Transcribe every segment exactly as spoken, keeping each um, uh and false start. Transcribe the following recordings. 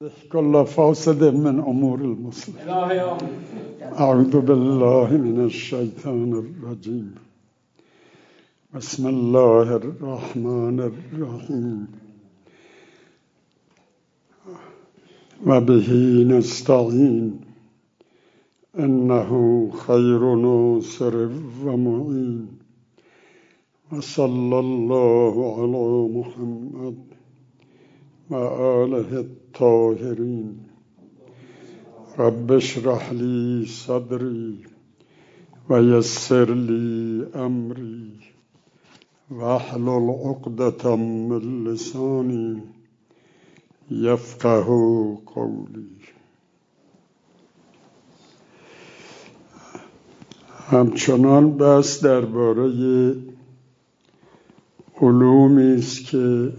كل فاسد من أمور المسلم. أعوذ بالله من الشيطان الرجيم. بسم الله الرحمن الرحيم. وبه نستعين إنه خير ناصر ومعين. وصلى الله على محمد وآله الطاهرين. رب اشرح لي صدري ويسر لي أمري واحلل عقدة من لساني يفقه قولي. همچنان بحث درباره علومی است که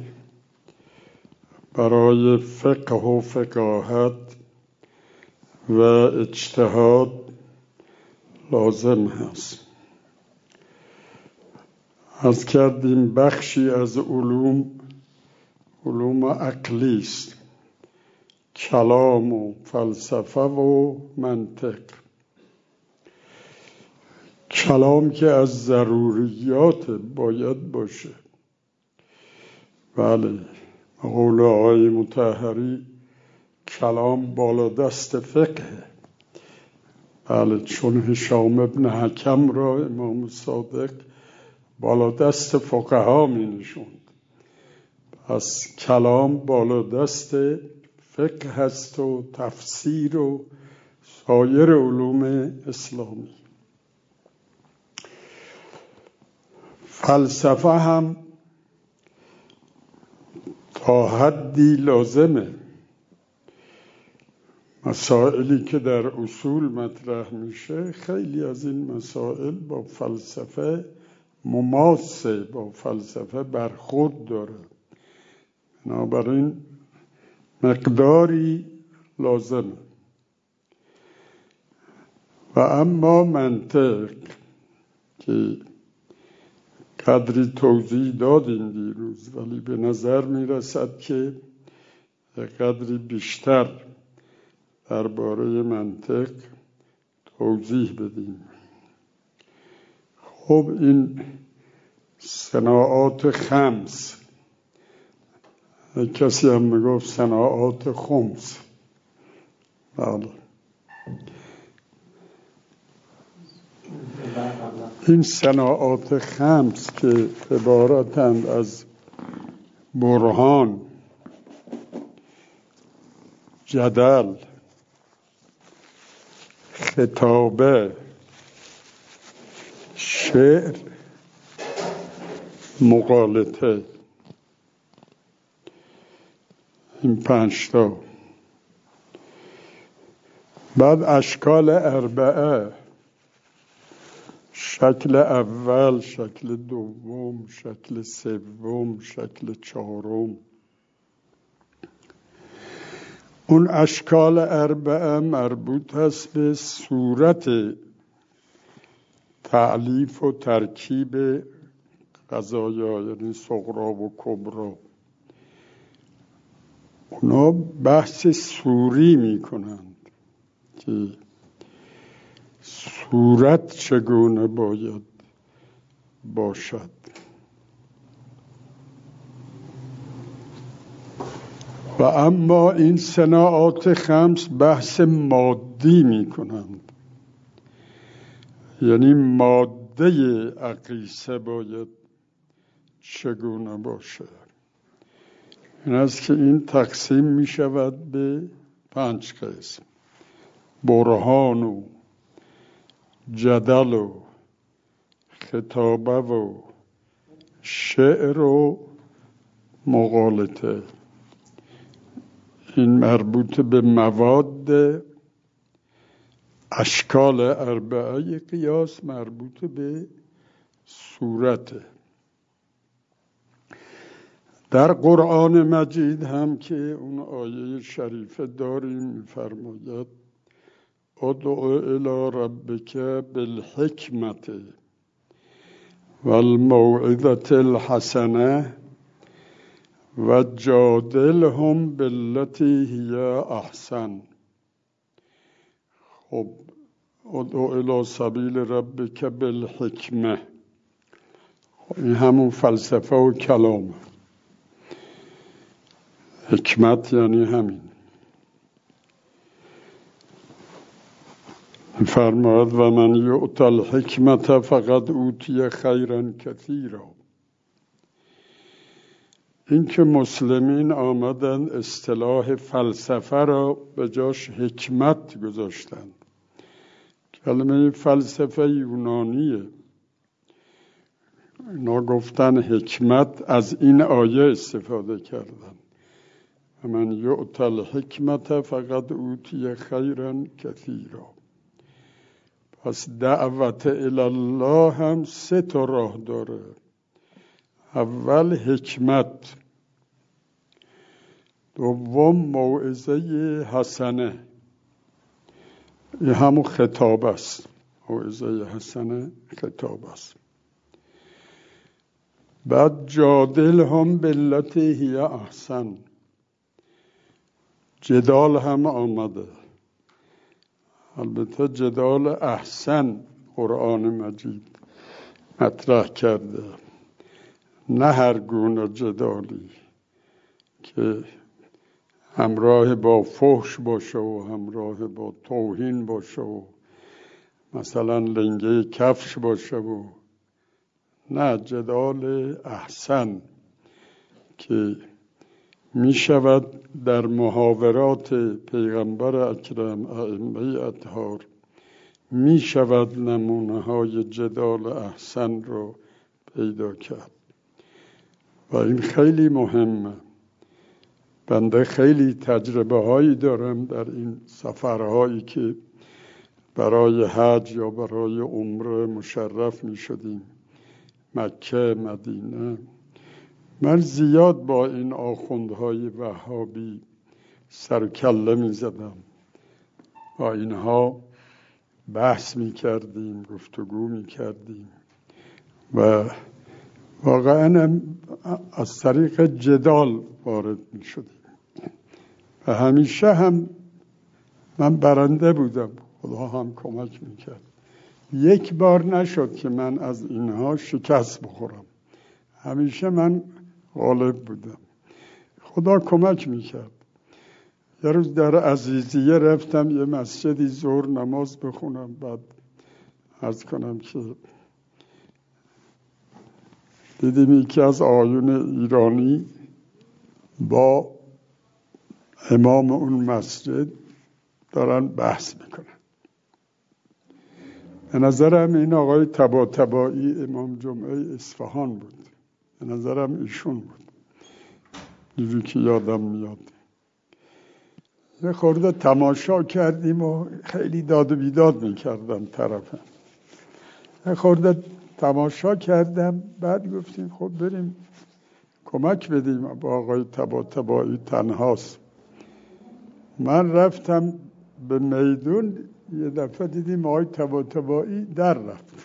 برای فقه و فقاهت و اجتهاد لازم هست. از کردیم بخشی از علوم علوم عقلی است، کلام و فلسفه و منطق. کلام که از ضروریات باید باشه. بله، قول آقای مطهری کلام بالا دست فقه. بله، چون هشام ابن حکم را امام صادق بالا دست فقها می نشوند. پس کلام بالا دست فقه هست و تفسیر و سایر علوم اسلامی. فلسفه هم تا حدی لازمه. مسائلی که در اصول مطرح میشه، خیلی از این مسائل با فلسفه مماسه، با فلسفه برخورد داره. بنابراین مقداری لازمه. و اما منطق که قدری توضیح دادیم دیروز، ولی به نظر می رسد که قدری بیشتر درباره منطق توضیح بدیم. خب این صناعات خمس، کسی هم میگفت صناعات خمس. بله، این صناعات خمس که عبارتند از برهان، جدل، خطابه، شعر، مغالطه، این پنج تا. بعد اشکال اربعه، شکل اول، شکل دوم، شکل سوم، شکل چهارم. اون اشکال اربعه مربوط هست به صورت تألیف و ترکیب قضایا، یعنی صغرا و کبرا. اونا بحث صوری می کنند که صورت چگونه باید باشد. و اما این صناعات خمس بحث مادی می کنند، یعنی ماده اقیسه باید چگونه باشه. این است که این تقسیم می شود به پنج قسم: برهان و جدل و خطابه و شعر و مغالطه. این مربوط به مواد. اشکال اربعه قیاس مربوط به صورت. در قرآن مجید هم که اون آیه شریفه داریم می‌فرماید ادع الی ربک بالحکمت والموعظة الحسنه و جادلهم باللتی هی احسن. خب ادعو الی سبیل ربک بالحکمه، این همون فلسفه و کلام. حکمت یعنی همین. فرماید و من یؤت الحکمت فقد اوتی خیرا کثیرا. این که مسلمین آمدن اصطلاح فلسفه را به جاش حکمت گذاشتند. کلمه فلسفه یونانیه. اینا گفتن حکمت، از این آیه استفاده کردن. و من یؤت الحکمت فقد اوتی خیرا کثیرا. پس دعوت الله هم سه تا راه داره. اول حکمت، دوم موعظه حسنه، این همون خطاب است. موعظه حسنه خطاب است. بعد جادل هم باللتی هی احسن، جدال هم آمده. البته جدال احسن قرآن مجید مطرح کرده، نه هر گونه جدالی که همراه با فحش باشه و همراه با توهین باشه و مثلا لنگه کفش باشه و نه، جدال احسن که می شود در محاورات پیغمبر اکرم ائمه اطهار می شود نمونه های جدال احسن رو پیدا کرد و این خیلی مهمه. بنده خیلی تجربه هایی دارم در این سفرهایی که برای حج یا برای عمره مشرف می شدیم، مکه، مدینه. من زیاد با این آخوندهای وهابی سر و کله می زدم، با اینها بحث می کردیم، گفتگو می کردیم و واقعا از طریق جدال وارد می شدیم و همیشه هم من برنده بودم، خدا هم کمک می کرد. یک بار نشد که من از اینها شکست بخورم، همیشه من غالب بودم، خدا کمک میکرد. یه روز در عزیزیه رفتم یه مسجدی ظهر نماز بخونم، بعد عرض کنم که دیدیم یکی از آیون ایرانی با امام اون مسجد دارن بحث میکنن. به نظرم این آقای طباطبایی امام جمعه اصفهان بود، به نظرم ایشون بود، اینجوری که یادم میاد. یه خورده تماشا کردیم و خیلی داد و بیداد میکردم طرفم. یه خورده تماشا کردم، بعد گفتیم خب بریم کمک بدیم، با آقای طباطبایی تنهاست. من رفتم به میدون، یه دفعه دیدیم آقای طباطبایی در رفت.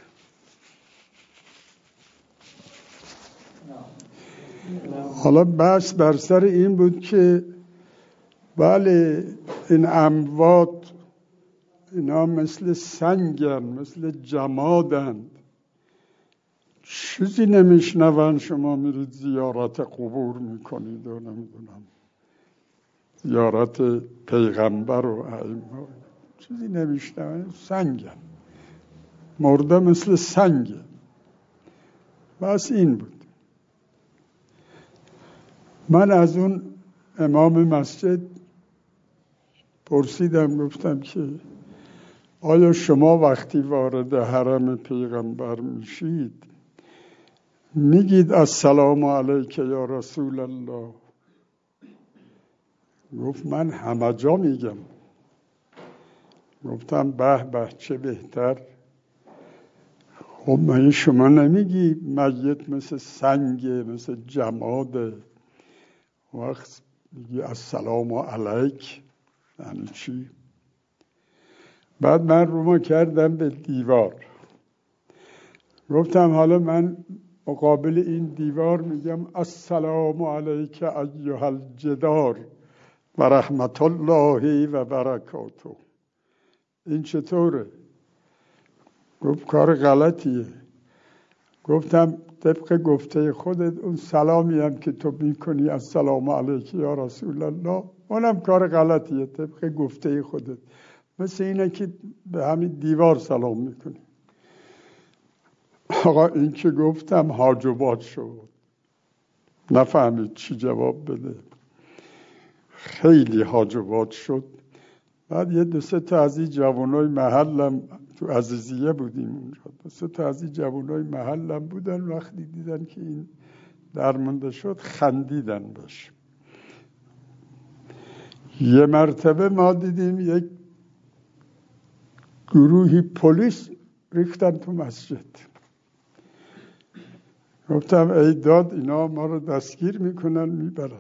حالا بحث بر سر این بود که بله این اموات اینا مثل سنگن، مثل جمادند، چیزی نمیشنون، شما میرید زیارت قبور میکنید و نمیدونم زیارت پیغمبر و ائمه، چیزی نمیشنون، سنگن، مرده مثل سنگه. بس این بود. من از اون امام مسجد پرسیدم، گفتم که آیا شما وقتی وارد حرم پیغمبر میشید میگید السلام علیک یا رسول الله؟ گفت من همه جا میگم. گفتم به به چه بهتر. خب من شما نمیگی میت مثل سنگه، مثل جماده، وقت میگی السلام علیک یعنی چی؟ بعد من رو ما کردم به دیوار، گفتم حالا من مقابل این دیوار میگم السلام علیک ایها الجدار و رحمت الله و برکاته. این چطوره؟ گفت کار غلطیه. گفتم طبق گفته خودت اون سلامی هم که تو میکنی السلام علیک یا رسول الله اونم کار غلطیه طبق گفته خودت، مثل اینه که به همین دیوار سلام میکنی. آقا این که گفتم حاجبات شد، نفهمید چی جواب بده، خیلی حاجبات شد. بعد یه دو سه تا از این جوانای محلم تو عزیزیه بودیم اونجا، دو سه تا از این جوانای محلم بودن، وقتی دیدن که این درمونده شد خندیدن بهش. یه مرتبه ما دیدیم یک گروهی پلیس ریختن تو مسجد. گفتم ای داد اینا ما رو دستگیر میکنن میبرن.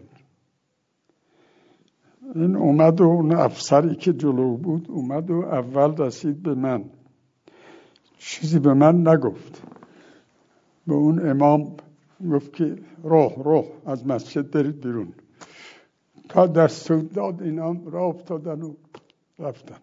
این اومد و اون افسری که جلو بود اومد و اول رسید به من، چیزی به من نگفت، به اون امام گفت که روح روح از مسجد برید بیرون. تا دستور داد اینا راه افتادن و رفتن.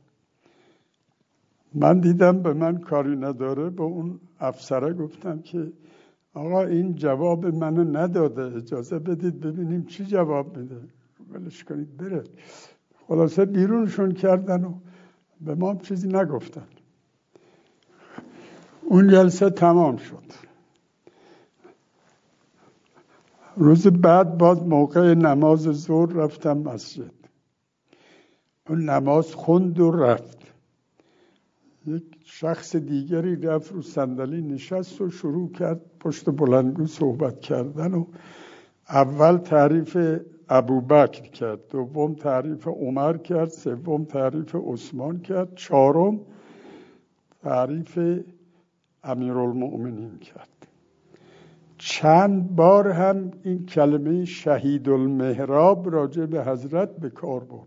من دیدم به من کاری نداره، به اون افسره گفتم که آقا این جواب منو نداده، اجازه بدید ببینیم چی جواب میده، ولش کنید بره. خلاصه بیرونشون کردن و به ما چیزی نگفتن. اون جلسه تمام شد. روز بعد باز موقع نماز ظهر رفتم مسجد. اون نماز خوند و رفت. یک شخص دیگری رفت رو صندلی نشست و شروع کرد پشت بلندگو صحبت کردن و اول تعریف ابوبکر کرد، دوم تعریف عمر کرد، سوم تعریف عثمان کرد، چهارم تعریف امیرالمؤمنین کرد. چند بار هم این کلمه شهید المحراب راجع به حضرت به کار برد.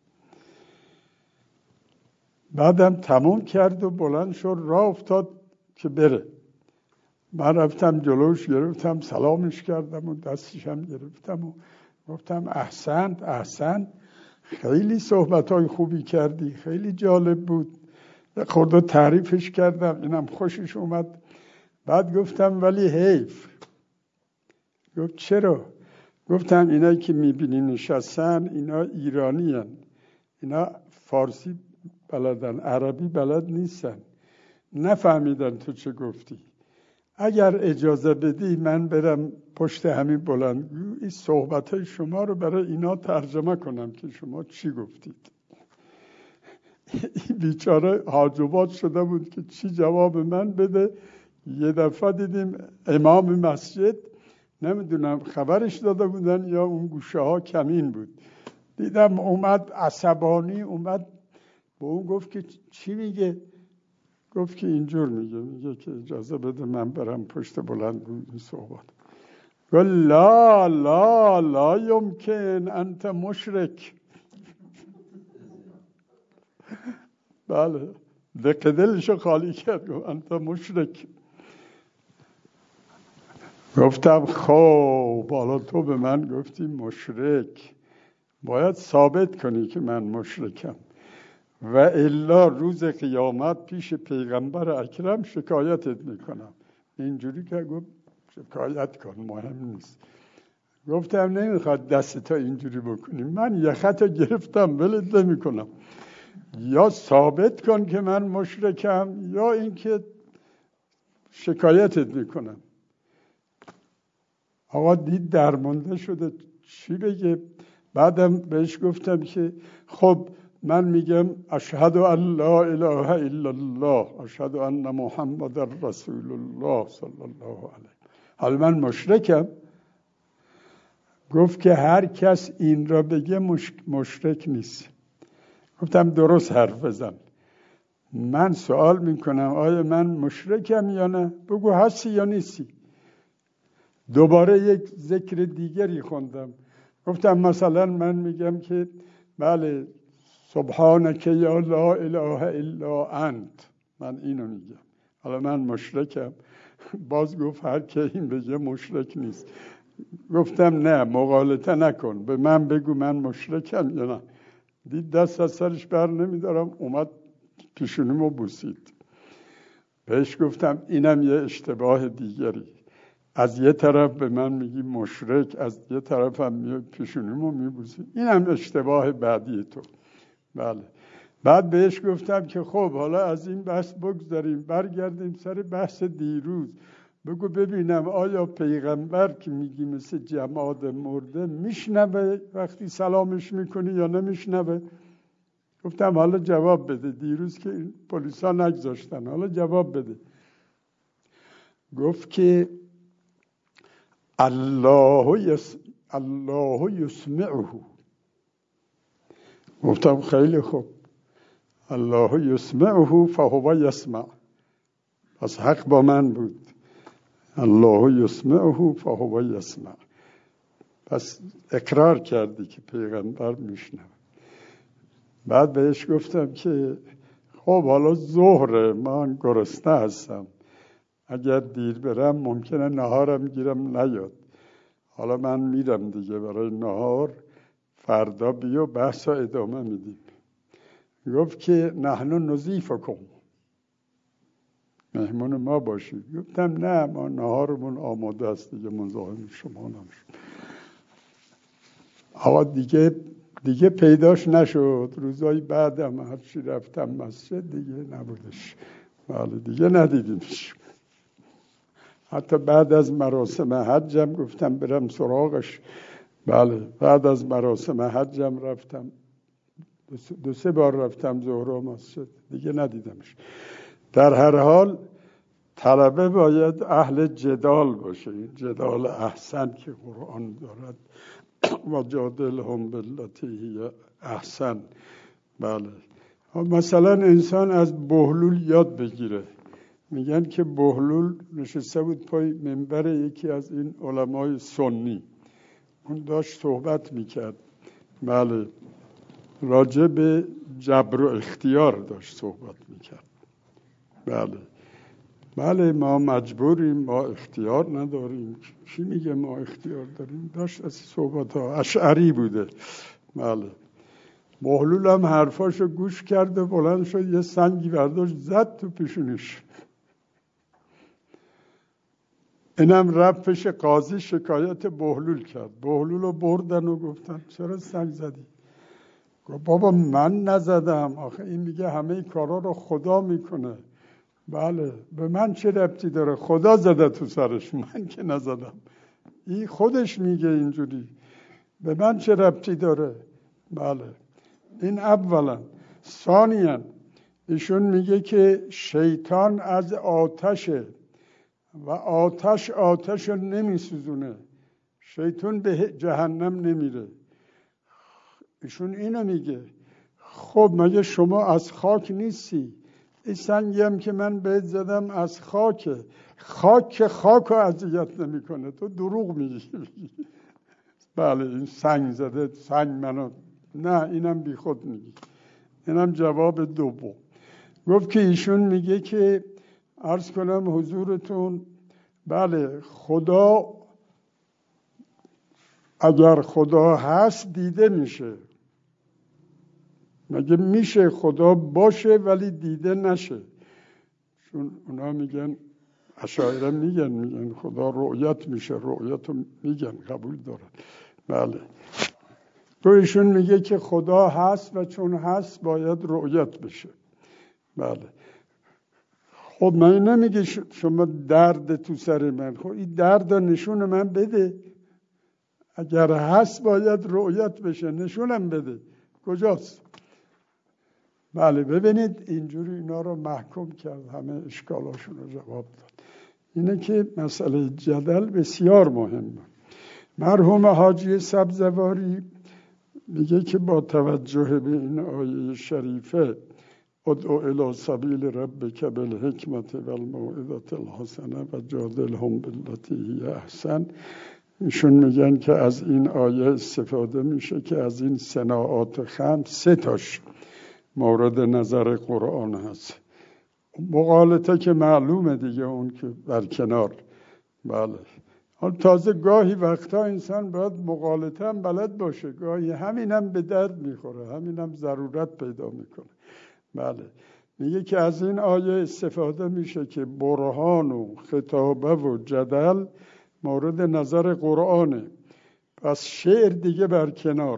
بعدم تموم کرد و بلند شد راه افتاد که بره. من رفتم جلوش گرفتم سلامش کردم و دستش هم گرفتم و گفتم احسنت احسنت، خیلی صحبتهای خوبی کردی، خیلی جالب بود. خورده تعریفش کردم، اینم خوشش اومد. بعد گفتم ولی حیف. گفت چرا؟ گفتم اینایی که میبینی نشستن اینا ایرانی هن. اینا فارسی بلدن، عربی بلد نیستن، نفهمیدن تو چه گفتی. اگر اجازه بدی من برم پشت همین بلندگو این صحبتهای شما رو برای اینا ترجمه کنم که شما چی گفتید. این بیچاره حاجبات شده بود که چی جواب من بده. یه دفعه دیدیم امام مسجد، نمیدونم خبرش داده بودن یا اون گوشه ها کمین بود، دیدم اومد عصبانی اومد با اون گفت که چی میگه؟ گفت که اینجور میگه، میگه که اجازه بده من برم پشت بلندگو صحبت. گفت لا لا لا یمکن انت مشرک. بله دق دلشو خالی کرد، گفت انت مشرک. گفتم خب حالا تو به من گفتی مشرک، باید ثابت کنی که من مشرکم و الا روز قیامت پیش پیغمبر اکرم شکایتت میکنم. اینجوری که گفت شکایت کن مهم نیست. گفتم نمیخواد دستتا اینجوری بکنی، من یختا گرفتم ولت نمیکنم، یا ثابت کن که من مشرکم یا اینکه شکایتت میکنم. آقا دید درمانده شده چی بگه. بعدم بهش گفتم که خب من میگم اشهد ان لا اله الا الله اشهد ان محمد رسول الله صلی الله علیه، حالا من مشرکم؟ گفت که هر کس این را بگه مشرک نیست. گفتم درست حرف بزن. من سوال میکنم آیا من مشرکم یا نه؟ بگو هستی یا نیستی. دوباره یک ذکر دیگری خوندم. گفتم مثلا من میگم که بله سبحانك یا لا اله الا انت، من اینو میگم، حالا من مشرکم؟ باز گفت هر که این بگه مشرک نیست. گفتم نه، مغالطه نکن، به من بگو من مشرکم یا نه. دید دست از سرش بر نمیدارم، اومد پیشونیمو بوسید. بهش گفتم اینم یه اشتباه دیگری، از یه طرف به من میگی مشرک، از یه طرف هم میگی پیشونیمو میبوسی، اینم اشتباه بعدی تو. بله. بعد بهش گفتم که خب حالا از این بحث بگذاریم، برگردیم سر بحث دیروز. بگو ببینم آیا پیغمبر که میگی مثل جماد مرده میشنوه وقتی سلامش میکنی یا نمیشنوه؟ گفتم حالا جواب بده، دیروز که پلیسا نگذاشتن، حالا جواب بده. گفت که الله یس... الله یسمعه. گفتم خیلی خوب، الله یسمعه فهو یسمع، پس حق با من بود. الله یسمعه فهو یسمع، پس اقرار کردی که پیغمبر میشنوه. بعد بهش گفتم که خب حالا ظهره، من گرسنه هستم، اگر دیر برم ممکنه نهارم گیرم نیاد، حالا من میرم دیگه برای نهار، فردا بیو بحثا ادامه میدیم. گفت که نحن نضیفکم، مهمون ما باشید. گفتم نه، ما نهارمون آماده است دیگه، مزاحم شما نمیشیم. آقا دیگه دیگه پیداش نشد. روزای بعدم هرچی رفتم مسجد دیگه نبودش. بله دیگه ندیدیمش. حتی بعد از مراسم حجم گفتم برم سراغش. بله بعد از مراسم حجم رفتم، دو سه بار رفتم زهرا مسجد، دیگه ندیدمش. در هر حال طلبه باید اهل جدال باشه، جدال احسن که قرآن دارد، و جادلهم بالتی هی احسن. بله مثلا انسان از بهلول یاد بگیره. میگن که بهلول نشسته بود پای منبر یکی از این علمای سنی، اون داشت صحبت میکرد. بله راجع به جبر و اختیار داشت صحبت میکرد. بله بله ما مجبوریم، ما اختیار نداریم. چی میگه ما اختیار داریم؟ داشت از صحبت ها، اشعری بوده. بله بهلول هم حرفاشو گوش کرد و بلند شد یه سنگی برداشت زد تو پیشونیش. اینم رفت پیش قاضی شکایت بهلول کرد. بهلول رو بردن و گفتن چرا سنگ زدی؟ گفت بابا من نزدم، آخه این میگه همه کارا رو خدا میکنه. بله به من چه ربطی داره؟ خدا زده تو سرش، من که نزدم. این خودش میگه اینجوری، به من چه ربطی داره؟ بله این اولا. ثانیاً ایشون میگه که شیطان از آتشه و آتش آتش رو نمیسوزونه، شیطان به جهنم نمیره. ایشون اینو میگه. خب مگه شما از خاک نیستی؟ این سنگی هم که من بهت زدم از خاکه، خاک خاک رو اذیت نمیکنه، تو دروغ میگی. بله این سنگ زده، سنگ منو، نه اینم بی خود میگی. اینم جواب دوم. گفت که ایشون میگه که عرض کنم حضورتون، بله خدا اگر خدا هست دیده میشه. مگه میشه خدا باشه ولی دیده نشه؟ چون اونا میگن، اشاعره میگن میگن خدا رؤیت میشه، رؤیت رو میگن قبول دارن. بله تو ایشون میگه که خدا هست و چون هست باید رؤیت بشه. بله خب من نمیگه شما درد تو سر من، خب این درد رو نشون من بده. اگر هست باید رؤیت بشه، نشونم بده کجاست. بله ببینید اینجوری اینا رو محکوم کرد، همه اشکالاشون رو جواب داد. اینه که مسئله جدل بسیار مهمه. مرحوم حاجی سبزواری میگه که با توجه به این آیه شریفه ادعو الی سبیل ربک بالحکمت والموعظة الحسنه و جادلهم بالتی هی احسن، ایشون میگن که از این آیه استفاده میشه که از این صناعات خمس سه تاش مورد نظر قرآن هست. مغالطه که معلومه دیگه، اون که در کنار. بله. حالا تازه گاهی وقتا انسان باید مغالطه هم بلد باشه، گاهی همینم به درد میخوره، همینم ضرورت پیدا میکنه. بله. میگه که از این آیه استفاده میشه که برهان و خطابه و جدل مورد نظر قرآنه، پس شعر دیگه بر کنار،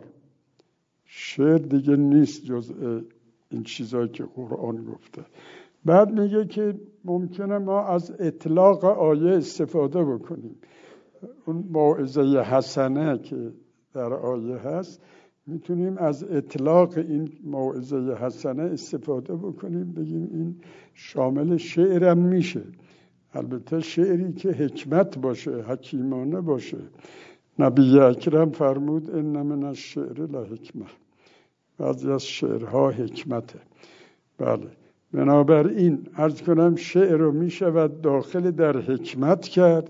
شعر دیگه نیست جزء این چیزایی که قرآن گفته. بعد میگه که ممکنه ما از اطلاق آیه استفاده بکنیم. اون موعظه حسنه که در آیه هست، میتونیم از اطلاق این موعظه حسنه استفاده بکنیم، بگیم این شامل شعرم میشه، البته شعری که حکمت باشه، حکیمانه باشه. نبی اکرم فرمود ان من الشعر لحکمه، بعضی از شعرها حکمته. بله. بنابراین عرض کنم شعر رو می شود داخل در حکمت کرد،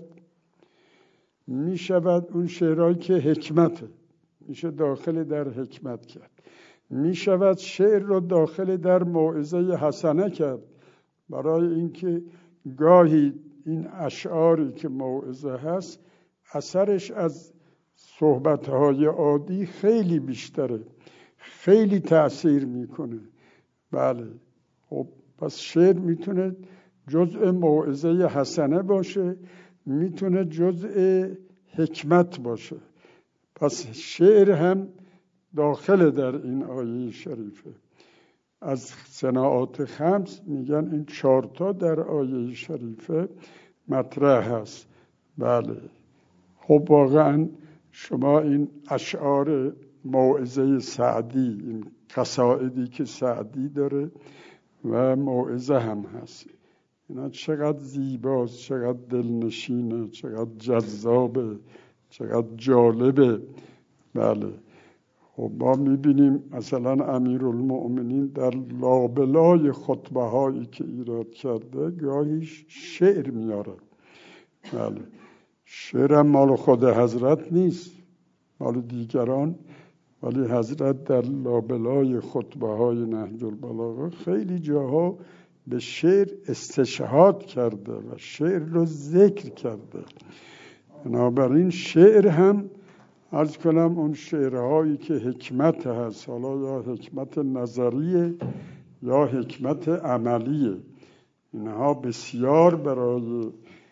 می شود اون شعرهایی که حکمته میشه داخل در حکمت کرد، می شود شعر رو داخل در موعظه حسنه کرد، برای اینکه گاهی این اشعاری که موعظه هست اثرش از صحبتهای عادی خیلی بیشتره، خیلی تأثیر میکنه. بله. خب پس شعر میتونه جزء موعظه حسنه باشه، میتونه جزء حکمت باشه. پس شعر هم داخل در این آیه شریفه. از صناعات خمس میگن این چهارتا در آیه شریفه مطرح هست. بله. خب واقعا شما این اشعار موعظه سعدی، این قصائدی که سعدی داره و موعظه هم هست، اینا چقدر زیباست، چقدر دلنشینه، چقدر جذابه، چقدر جالبه. بله. خب ما میبینیم مثلا امیرالمؤمنین در لابلای خطبه هایی که ایراد کرده گاهی شعر میاره. بله. شعر هم مال خود حضرت نیست، مال دیگران، ولی حضرت در لابلای خطبه های نهج البلاغه خیلی جاها به شعر استشهاد کرده و شعر رو ذکر کرده. بنابراین شعر هم عرض کنم اون شعرهایی که حکمت هست، حالا یا حکمت نظریه یا حکمت عملیه، اینها بسیار برای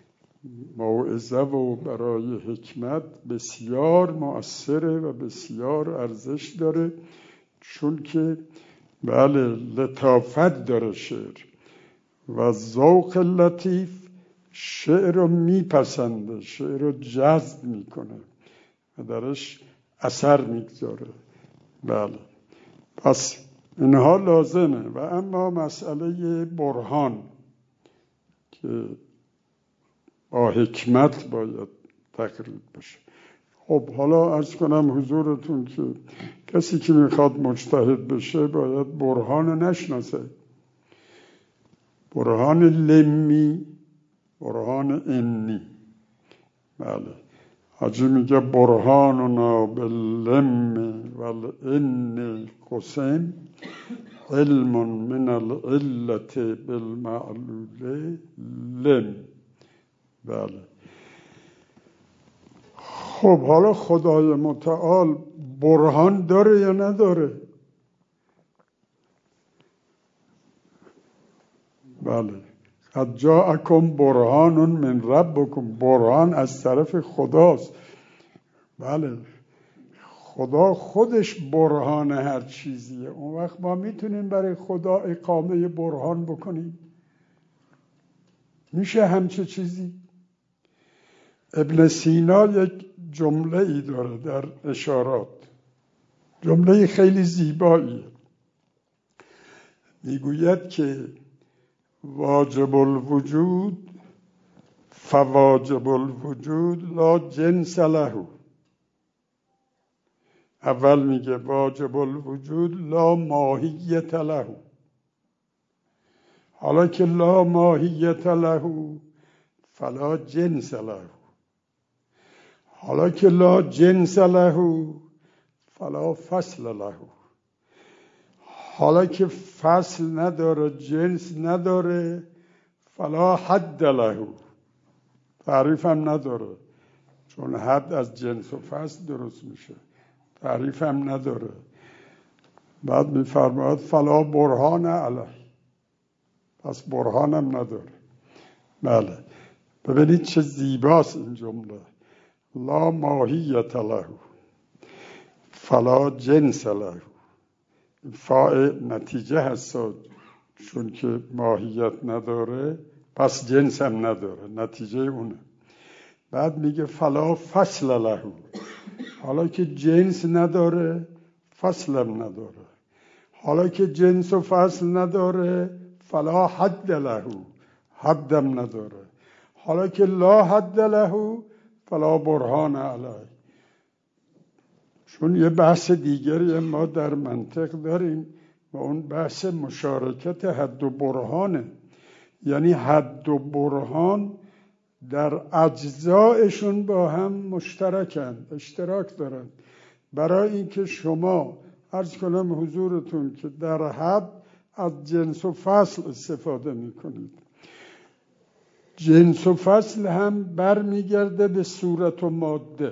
موعظه و برای حکمت بسیار مؤثره و بسیار ارزش داره، چون که بله لطافت داره شعر و ذوق لطیف شعر رو میپسنده، شعر رو جذب میکنه و درش اثر میگذاره. بله. پس اینها لازمه. و اما مسئله برهان که با حکمت باید تقرید بشه. خب حالا عرض کنم حضورتون که کسی که میخواد مجتهد بشه باید برهان نشناسه. برهان لمی، برهان انی. بله. حاجی میگه برهاننا باللم والان قسم علم من العلت بالمعلول لم. بله. خب حالا خدای متعال برهان داره یا نداره؟ بله. قد جاءکم برهان من ربکم، برهان از طرف خداست. بله. خدا خودش برهان هر چیزیه. اون وقت ما میتونیم برای خدا اقامه برهان بکنیم؟ میشه همچه چیزی؟ ابن سینا یک جمله ای داره در اشارات، جمله خیلی زیبایی، میگوید که واجب الوجود فواجب الوجود لا جنس له. اول میگه واجب الوجود لا ماهیت له، حالا که لا ماهیت له فلا جنس له، حالا که لا جنس له فلا فصل له، حالا که فصل نداره، جنس نداره، فلا حد له، تعریف هم نداره، چون حد از جنس و فصل درست میشه، تعریف هم نداره. بعد میفرماید فلا برهان علیه، پس برهان هم نداره. بله، ببینید چه زیباست این جمله. لا ماهیت له فلا جنس له. فاء نتیجه هست، چون که ماهیت نداره پس جنس هم نداره، نتیجه اونه. بعد میگه فلا فصل له، حالا که جنس نداره فصل هم نداره. حالا که جنس و فصل نداره فلا حد له، حد هم نداره. حالا که لا حد له فلا برهان علیه. چون یه بحث دیگری ما در منطق داریم و اون بحث مشارکت حد و برهانه. یعنی حد و برهان در اجزایشون با هم مشترکن، اشتراک دارن. برای اینکه شما عرض کنم حضورتون که در حد از جنس و فصل استفاده میکنید، جنس و فصل هم برمیگرده به صورت و ماده.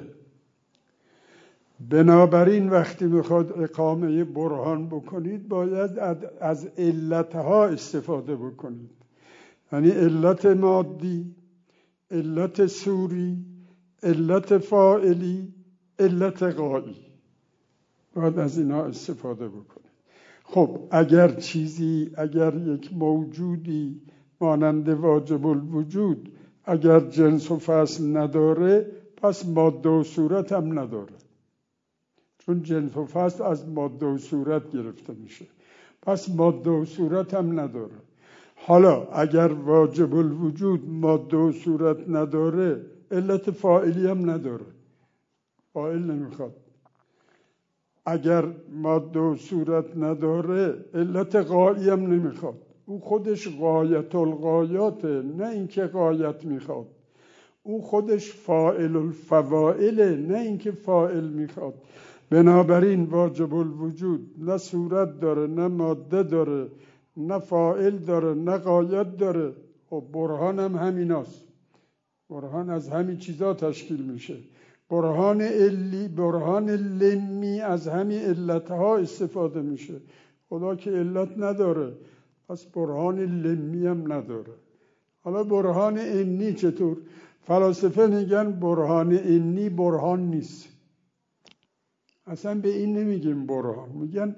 بنابراین وقتی میخواد اقامه برهان بکنید باید از علتها استفاده بکنید، یعنی علت مادی، علت صوری، علت فاعلی، علت غایی، باید از اینا استفاده بکنید. خب اگر چیزی، اگر یک موجودی مانند واجب الوجود اگر جنس و فصل نداره پس ماده و صورت هم نداره، چون جنس و فصل از ماده و صورت گرفته میشه، پس ماده و صورت هم نداره. حالا اگر واجب الوجود ماده و صورت نداره علت فاعلی هم نداره، فاعل نمیخواد. اگر ماده و صورت نداره علت غایی هم نمیخواد، او خودش غایت الغایاته، نه اینکه غایت میخواد. او خودش فاعل الفوائله، نه اینکه فاعل میخواد. بنابراین واجب الوجود نه صورت داره، نه ماده داره، نه فاعل داره، نه غایت داره. خب برهان هم همیناست، برهان از همین چیزا تشکیل میشه. برهان علی، برهان لمی از همین علتها استفاده میشه. خدا که علت نداره پس برهان لمی هم نداره. حالا برهان انی چطور؟ فلاسفه میگن برهان انی برهان نیست، اصلا به این نمیگیم برهان، میگن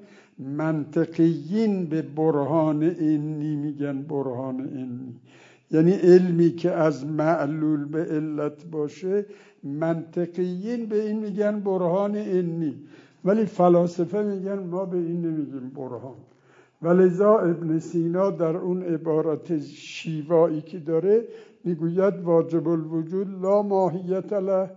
منطقیین به برهان انی میگن برهان انی. یعنی علمی که از معلول به علت باشه منطقیین به این میگن برهان انی، ولی فلاسفه میگن ما به این نمیگیم برهان. ولذا ابن سینا در اون عبارت شیوایی که داره میگوید واجب الوجود لا ماهیت له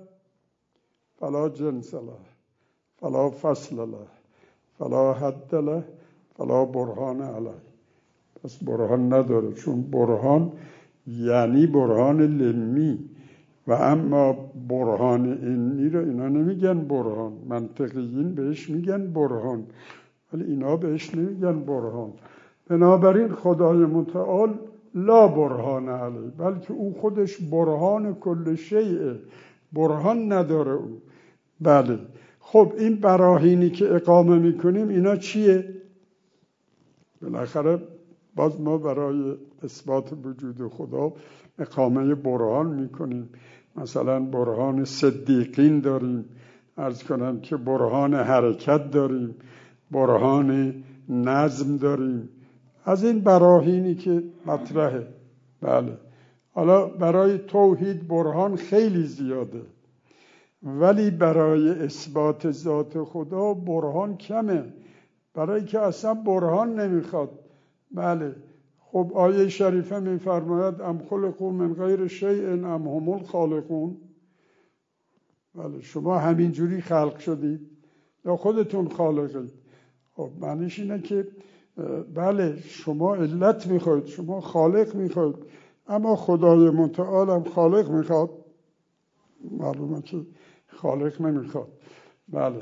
فلا جنس له فلا فصل له فلا حد له فلا برهان علیه. پس برهان نداره، چون برهان یعنی برهان لمی، و اما برهان انی رو اینا نمیگن برهان، منطقیین بهش میگن برهان ولی اینا بهش نمیگن برهان. بنابراین خدای متعال لا برهان علیه، بلکه او خودش برهان کل شیء، برهان نداره او. بله. خب این براهینی که اقامه میکنیم اینا چیه؟ بالاخره باز ما برای اثبات وجود خدا اقامه برهان میکنیم. مثلا برهان صدیقین داریم، عرض کنم که برهان حرکت داریم، برهان نظم داریم، از این براهینی که مطرحه. بله. حالا برای توحید برهان خیلی زیاده، ولی برای اثبات ذات خدا برهان کمه، برای که اصلا برهان نمیخواد. بله. خب آیه شریفه میفرماید ام خلقوا من غیر شیء ام هم الخالقون. بله، شما همین جوری خلق شدید یا خودتون خالقید؟ خب معنیش اینه که بله شما علت میخواید، شما خالق میخواید، اما خدای متعال هم خالق میخواد؟ معلومه که خالق نمیخواد. بله.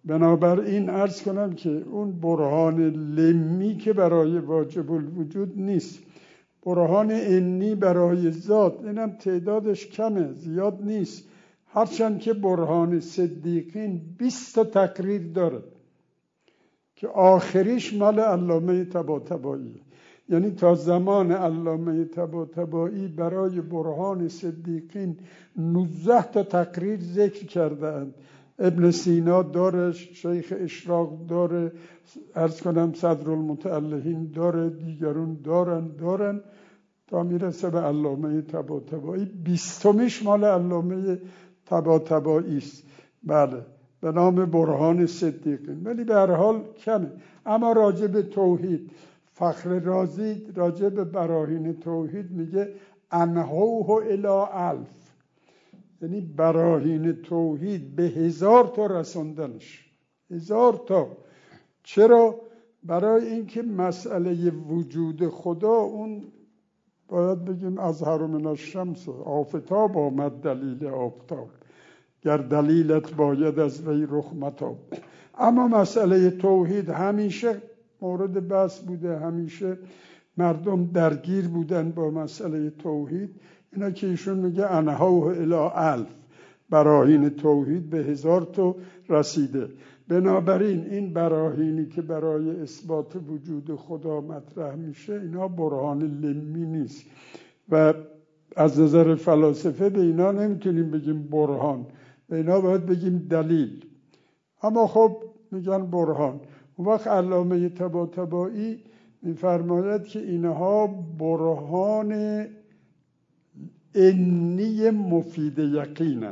بنابراین عرض کنم که اون برهان لمی که برای واجب الوجود نیست، برهان انی برای ذات، اینم تعدادش کمه، زیاد نیست، هرچند که برهان صدیقین بیست تا تقریر داره که آخریش مال علامه طباطبایی، یعنی تا زمان علامه طباطبایی برای برهان صدیقین نوزده تا تقریر ذکر کردند. ابن سینا داره، شیخ اشراق داره، عرض کنم صدرالمتألهین داره، دیگرون دارن دارن تا میرسه به علامه طباطبایی. بیستمیش مال علامه طباطبایی است، بله، به نام برهان صدیقین، ولی به هر حال کمه. اما راجع به توحید فخر رازی راجع به براهین توحید میگه انهوه الی الف، یعنی براهین توحید به هزار تا رساندنش، هزار تا. چرا؟ برای اینکه مسئله وجود خدا اون باید بگیم اظهر من الشمس، آفتاب آمد دلیل آفتاب، گر دلیلت باید از وی رخ متاب. اما مسئله توحید همیشه مورد بحث بوده، همیشه مردم درگیر بودن با مسئله توحید. اینا که ایشون میگه انهوه الی الف، براهین توحید به هزار تا رسیده. بنابراین این براهینی که برای اثبات وجود خدا مطرح میشه اینا برهان لمی نیست و از نظر فلاسفه به اینا نمیتونیم بگیم برهان، به اینا باید بگیم دلیل. اما خب میگن برهان. اون وقت علامه طباطبایی میفرماید که اینها برهان انی مفید یقینند،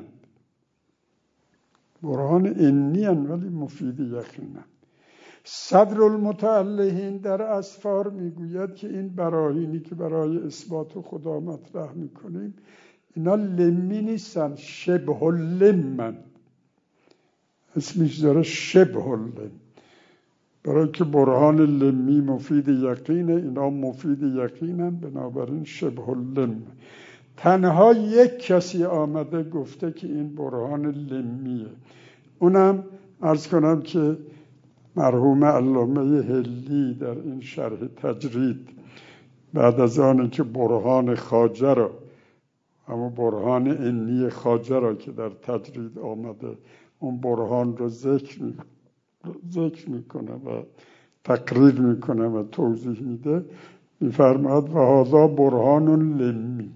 برهان انی هن ولی مفید یقینند. صدرالمتألهین در اسفار میگوید که این براهینی که برای اثبات خدا مطرح میکنیم اینا لمی نیستن، شبه لمن، اسمش داره شبه لم، برای که برهان لمی مفید یقینه، اینا مفید یقینن، بنابراین شبه لم. تنها یک کسی آمده گفته که این برهان لمیه، اونم عرض کنم که مرحوم علامه حلی در این شرح تجرید بعد از آنه که برهان خواجه را، اما برهان انی خواجه را که در تجرید آمده، اون برهان رو ذکر می ذکر میکنه و تقریر میکنه و توضیح میده. میفرماید و هذا برهان لمی،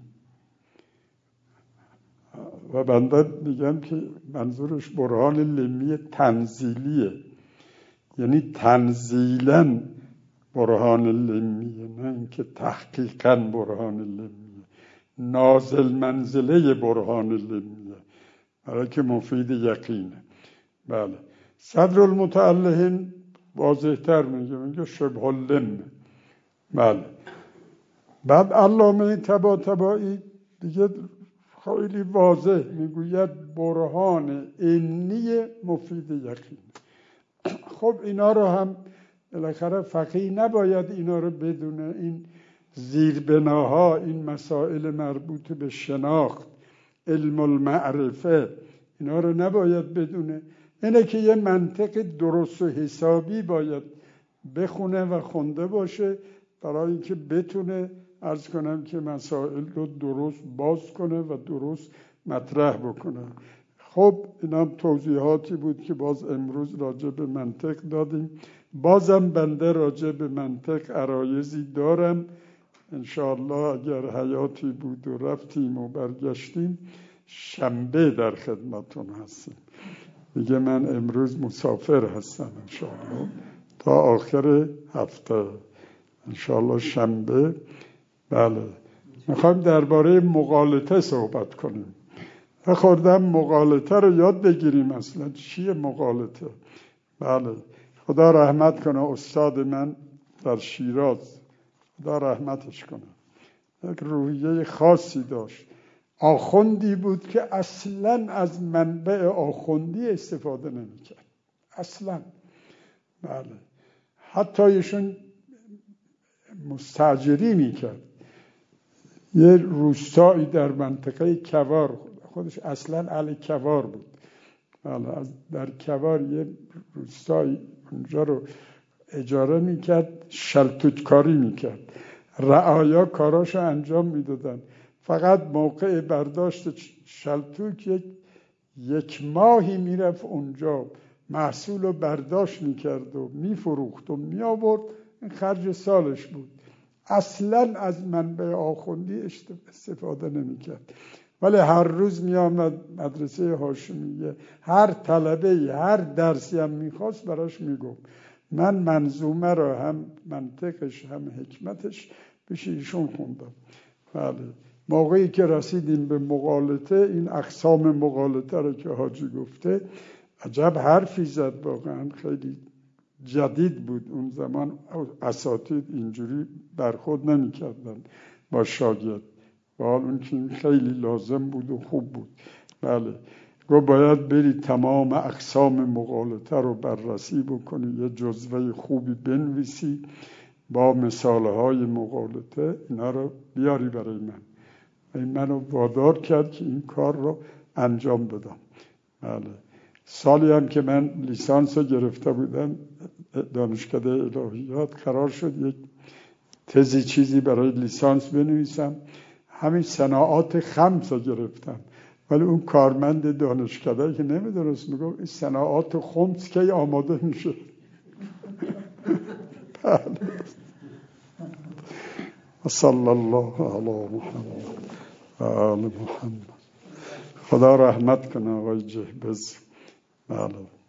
و بنده میگم که منظورش برهان لمی تنزیلیه، یعنی تنزیلاً برهان لمیه، نه اینکه تحقیقاً برهان لمیه، نازل منزله برهان لمیه، برای که مفید یقینه. بله، صدرالمتألهین واضح‌تر میگه، میگه شبه لم. بله. بعد علامه طباطبایی دیگه خیلی واضح میگوید برهان انی مفید یقین. خب اینا رو هم بالاخره فقیه نباید اینا رو بدونه، این زیربناها، این مسائل مربوط به شناخت، علم المعرفه، اینا رو نباید بدونه. اینه که یه منطق درست و حسابی باید بخونه و خونده باشه برای اینکه بتونه عرض کنم که مسائل رو درست باز کنه و درست مطرح بکنه. خب اینا هم توضیحاتی بود که باز امروز راجع به منطق دادیم. بازم بنده راجع به منطق عرایضی دارم، انشاءالله اگر حیاتی بود و رفتیم و برگشتیم شنبه در خدمتون هستیم. میگه من امروز مسافر هستم انشاءالله تا آخر هفته، انشاءالله شنبه. بله، میخوایم درباره مغالطه صحبت کنیم. خوردم مغالطه رو یاد بگیریم، اصلا چیه مغالطه. بله، خدا رحمت کنه استاد من در شیراز، خدا رحمتش کنه، یک روحیه خاصی داشت. آخوندی بود که اصلا از منبع آخوندی استفاده نمی‌کرد اصلا. بله، حتی ایشون مستاجری میکرد. یه روستایی در منطقه کوار، خودش اصلا اهل کوار بود، بله از در کوار یه روستایی اونجا رو اجاره میکرد، شلتوتکاری میکرد، رعایا کاراشو انجام میدادن، فقط موقع برداشت شلتوت یک یک ماهی میرفت اونجا محصول رو برداشت میکرد و میفروخت و میآورد، این خرج سالش بود. اصلا از منبع آخوندی استفاده نمیکرد، ولی هر روز میآمد مدرسه هاشمیه، هر طلبه هر درسی هم میخواست براش میگفت. من منظومه رو هم منطقش هم حکمتش پیش ایشون خوندم. بله موقعی که رسیدیم به مغالطه، این اقسام مغالطه رو که حاجی گفته، عجب حرفی زد، واقعا خیلی جدید بود. اون زمان اساتید اینجوری برخورد نمی‌کردن با شاگرد، و حال اون که خیلی لازم بود و خوب بود. بله گفت باید بری تمام اقسام مغالطه رو بررسی بکنی، یه جزوه خوبی بنویسی با مثالهای مغالطه، اینا رو بیاری برای من. این منو وادار کرد که این کار رو انجام بدم. بله سالی هم که من لیسانس رو گرفته بودم دانشکده الهیات، قرار شد یک تزی چیزی برای لیسانس بنویسم، همین صناعات خمس رو گرفتم، ولی اون کارمند دانشکده که نمیدونست میگفت این صناعات خمس کی آماده میشه. صلی الله علی محمد و آل محمد. خدا رحمت کنه آقای جهبذ. بله